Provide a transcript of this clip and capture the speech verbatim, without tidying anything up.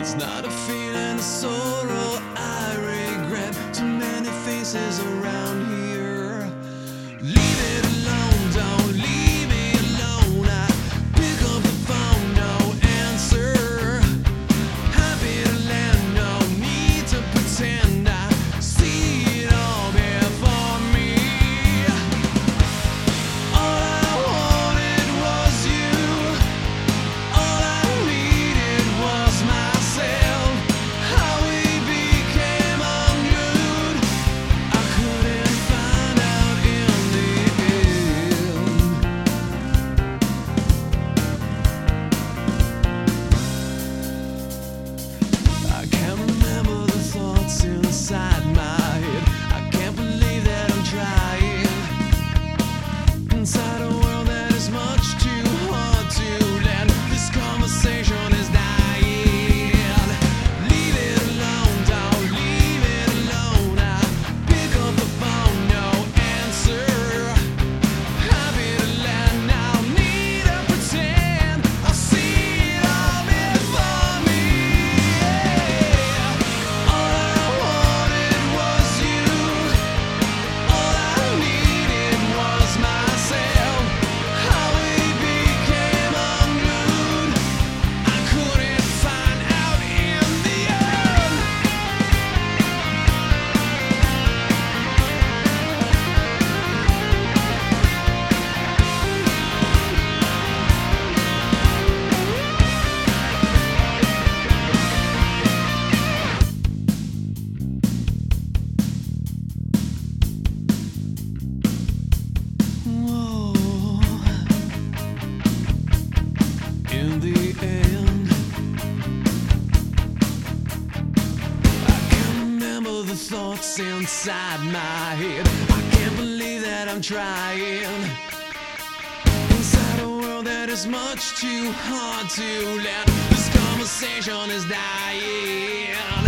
It's not a feeling of sorrow I regret. Too many faces around here. Leave it alone, don't leave me alone. I pick up the phone, no answer. Happy to land, no need to pretend I see it all before me. All I wanted was you. All I needed was myself. How we became unglued, I couldn't find out in the end. I can't remember the thoughts inside my head. I can't believe that I'm trying inside a world that is much too hard to land. This conversation is dying. Leave it alone, don't leave it alone. I pick up the phone, no answer. Happy to land, now need to pretend I see it all before me. All I wanted was you. All I needed was myself. How we became unglued, I couldn't find out in the end. Whoa. In the end, I can't remember the thoughts inside my head. I can't believe that I'm trying inside a world that is much too hard to land. This conversation is dying.